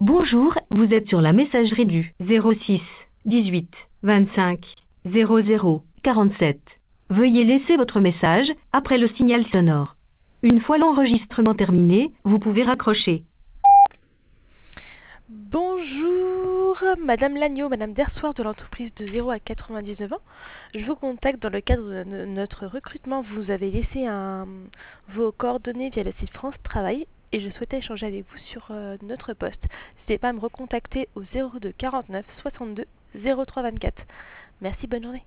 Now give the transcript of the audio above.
Bonjour, vous êtes sur la messagerie du 06 18 25 00 47. Veuillez laisser votre message après le signal sonore. Une fois l'enregistrement terminé, vous pouvez raccrocher. Bonjour, Madame Lagneau, Madame Dersoir de l'entreprise de 0 à 99 ans. Je vous contacte dans le cadre de notre recrutement. Vous avez laissé vos coordonnées via le site France Travail et je souhaitais échanger avec vous sur notre poste. N'hésitez pas à me recontacter au 02 49 62 03 24. Merci, bonne journée.